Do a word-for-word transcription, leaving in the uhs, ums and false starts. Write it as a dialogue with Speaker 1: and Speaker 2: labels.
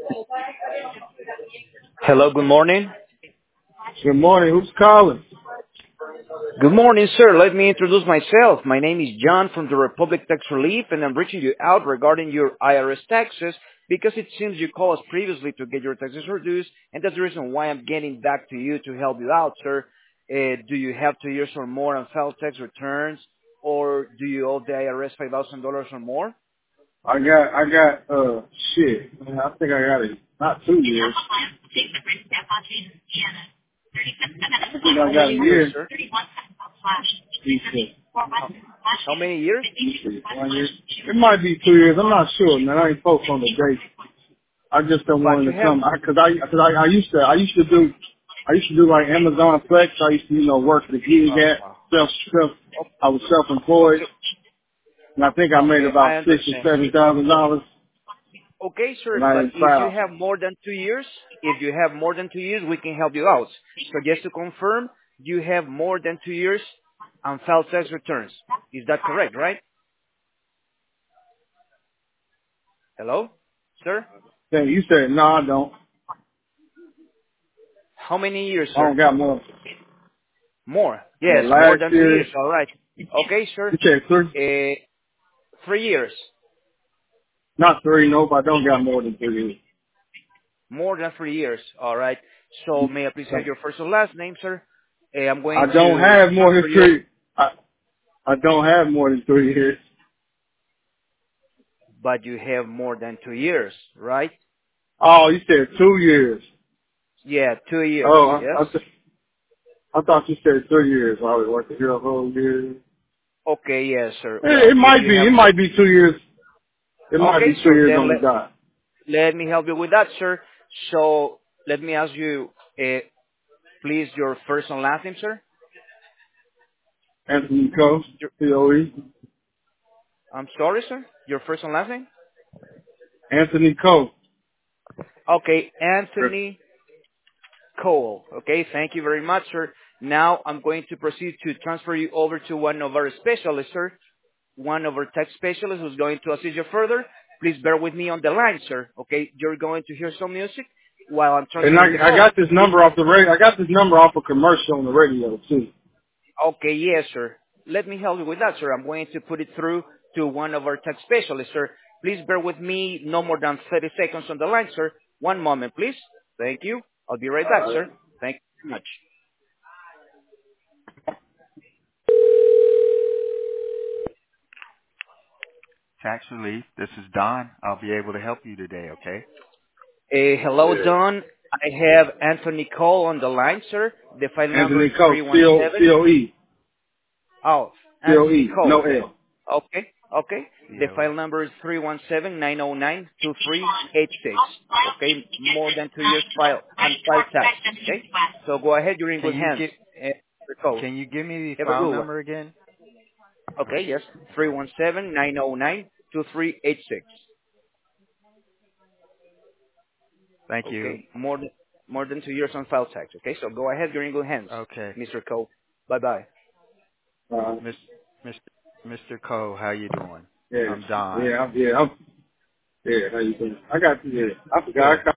Speaker 1: Hello, good morning.
Speaker 2: Good morning. Who's calling?
Speaker 1: Good morning, sir. Let me introduce myself. My name is John from the Republic Tax Relief, and I'm reaching you out regarding your I R S taxes because it seems you called us previously to get your taxes reduced, and that's the reason why I'm getting back to you to help you out, sir. Uh, do you have two years or more on file tax returns, or do you owe the I R S five thousand dollars or more?
Speaker 2: I got, I got, uh, shit. Man, I think I got it. Not two years. I think I
Speaker 1: How
Speaker 2: got
Speaker 1: many
Speaker 2: a
Speaker 1: years,
Speaker 2: year.
Speaker 1: sir?
Speaker 2: Decent.
Speaker 1: How, how many years?
Speaker 2: One year. It might be two years. I'm not sure, man. I ain't focused on the date. I just don't
Speaker 1: But
Speaker 2: want
Speaker 1: you
Speaker 2: it to
Speaker 1: have,
Speaker 2: come. I, cause I, cause I, I used to, I used to do, I used to do like Amazon Flex. I used to, you know, work the gig
Speaker 1: oh,
Speaker 2: at
Speaker 1: wow.
Speaker 2: self, self. I was self-employed,
Speaker 1: Okay,
Speaker 2: and I think I made
Speaker 1: okay, I
Speaker 2: about six or
Speaker 1: understand.
Speaker 2: seven thousand dollars,
Speaker 1: Okay, sir,
Speaker 2: and I
Speaker 1: but
Speaker 2: didn't
Speaker 1: if you
Speaker 2: file.
Speaker 1: have more than two years, if you have more than two years, we can help you out. So just to confirm, you have more than two years on file tax returns. Is that correct, right? Hello? Sir?
Speaker 2: Then you said no, I don't.
Speaker 1: How many years,
Speaker 2: I
Speaker 1: sir?
Speaker 2: don't got more.
Speaker 1: More.
Speaker 2: Yeah,
Speaker 1: Yes, more
Speaker 2: last
Speaker 1: than two years.
Speaker 2: year,
Speaker 1: All right. Okay, sir.
Speaker 2: you said three?
Speaker 1: Uh, three years.
Speaker 2: Not three, nope, I don't got more than three
Speaker 1: More than three years. All right. So may I please have
Speaker 2: years.
Speaker 1: your first and last name, sir? Uh, I'm
Speaker 2: I
Speaker 1: going
Speaker 2: don't
Speaker 1: to
Speaker 2: have more than
Speaker 1: transfer you,
Speaker 2: three. I, I don't have more than three years.
Speaker 1: but you have more than two years, right?
Speaker 2: Oh, you said two years.
Speaker 1: Yeah, two years.
Speaker 2: Oh, I, I,
Speaker 1: Yes?
Speaker 2: th- I thought you said three years. I was working here a whole year.
Speaker 1: Okay, yes, sir.
Speaker 2: It,
Speaker 1: Well,
Speaker 2: it
Speaker 1: if
Speaker 2: might
Speaker 1: you
Speaker 2: be,
Speaker 1: have
Speaker 2: it
Speaker 1: more,
Speaker 2: might be two years. It might
Speaker 1: okay,
Speaker 2: be two
Speaker 1: so
Speaker 2: years
Speaker 1: then
Speaker 2: on the
Speaker 1: let
Speaker 2: dot.
Speaker 1: let me help you with that, sir. So let me ask you, uh, please, your first and last name, sir.
Speaker 2: Anthony Coe,
Speaker 1: Your,
Speaker 2: C O E.
Speaker 1: I'm sorry, sir. Your first and last name.
Speaker 2: Anthony Coe.
Speaker 1: Okay, Anthony Cole. Okay, thank you very much, sir. Now I'm going to proceed to transfer you over to one of our specialists, sir. One of our tax specialists who's going to assist you further. Please bear with me on the line, sir. Okay, you're going to hear some music while I'm
Speaker 2: And I,
Speaker 1: transferring the
Speaker 2: I
Speaker 1: call.
Speaker 2: got this number off the radio. I got this number off a commercial on the radio too.
Speaker 1: Okay, yes, sir. Let me help you with that, sir. I'm going to put it through to one of our tax specialists, sir. Please bear with me no more than thirty seconds on the line, sir. One moment, please. Thank you. I'll be right back, sir. Thank you very much.
Speaker 3: Tax relief. This is Don. I'll be able to help you today, okay?
Speaker 1: Uh, hello, Don. I have Anthony Cole on the line, sir. The file number
Speaker 2: Anthony
Speaker 1: is
Speaker 2: Coe, C O C
Speaker 1: three one seven.
Speaker 2: O E.
Speaker 1: Oh,
Speaker 2: C O
Speaker 1: Anthony
Speaker 2: E, no
Speaker 1: Cole.
Speaker 2: L.
Speaker 1: Okay, okay.
Speaker 3: C
Speaker 1: The
Speaker 3: O E.
Speaker 1: file number is three one seven nine zero nine two three eight six. Okay, more than two years file on file tax. Okay, so go ahead. You're in
Speaker 3: Can
Speaker 1: good
Speaker 3: you
Speaker 1: hands.
Speaker 3: get
Speaker 1: Uh, the code.
Speaker 3: can you give me the
Speaker 1: Have a
Speaker 3: file
Speaker 1: good one.
Speaker 3: number again?
Speaker 1: Okay, yes, three one seven nine zero nine two three eight six.
Speaker 3: Thank you.
Speaker 1: Okay, more than more than two years on file tax. Okay, so go ahead. You're in good hands,
Speaker 3: Okay.
Speaker 1: Mister Cole. Bye bye.
Speaker 2: Uh,
Speaker 3: Miss Miss Mister Coe, how you doing?
Speaker 2: yeah,
Speaker 3: I'm Don.
Speaker 2: yeah, I'm- yeah, I'm, yeah. How you doing? I got you. Yeah, I forgot.
Speaker 3: Good.
Speaker 2: I